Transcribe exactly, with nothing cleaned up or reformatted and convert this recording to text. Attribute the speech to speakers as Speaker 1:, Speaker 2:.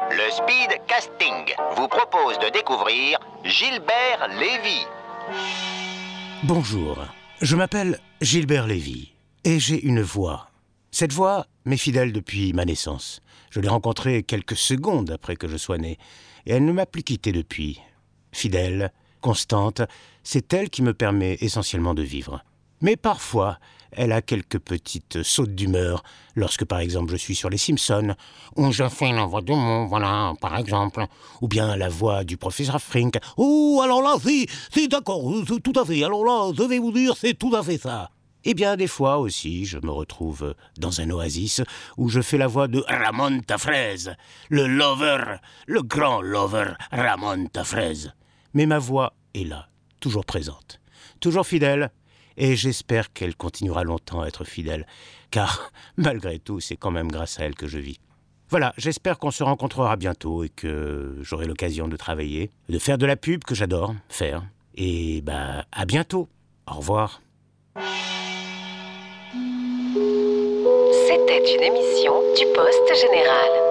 Speaker 1: Le Speed Casting vous propose de découvrir Gilbert Lévy.
Speaker 2: Bonjour, je m'appelle Gilbert Lévy et j'ai une voix. Cette voix m'est fidèle depuis ma naissance. Je l'ai rencontrée quelques secondes après que je sois né et elle ne m'a plus quitté depuis. Fidèle, constante, c'est elle qui me permet essentiellement de vivre. Mais parfois, elle a quelques petites sautes d'humeur, lorsque par exemple je suis sur les Simpsons, où je fais la voix de mon, voilà, par exemple, ou bien la voix du professeur Frink. Oh, alors là, c'est, c'est d'accord, c'est tout à fait, alors là, je vais vous dire, c'est tout à fait ça. Et bien des fois aussi, je me retrouve dans un oasis où je fais la voix de Ramon Tafrez, le lover, le grand lover Ramon Tafrez. Mais ma voix est là, toujours présente, toujours fidèle. Et j'espère qu'elle continuera longtemps à être fidèle, car malgré tout, c'est quand même grâce à elle que je vis. Voilà, j'espère qu'on se rencontrera bientôt et que j'aurai l'occasion de travailler, de faire de la pub que j'adore faire. Et bah, à bientôt. Au revoir.
Speaker 3: C'était une émission du Poste Général.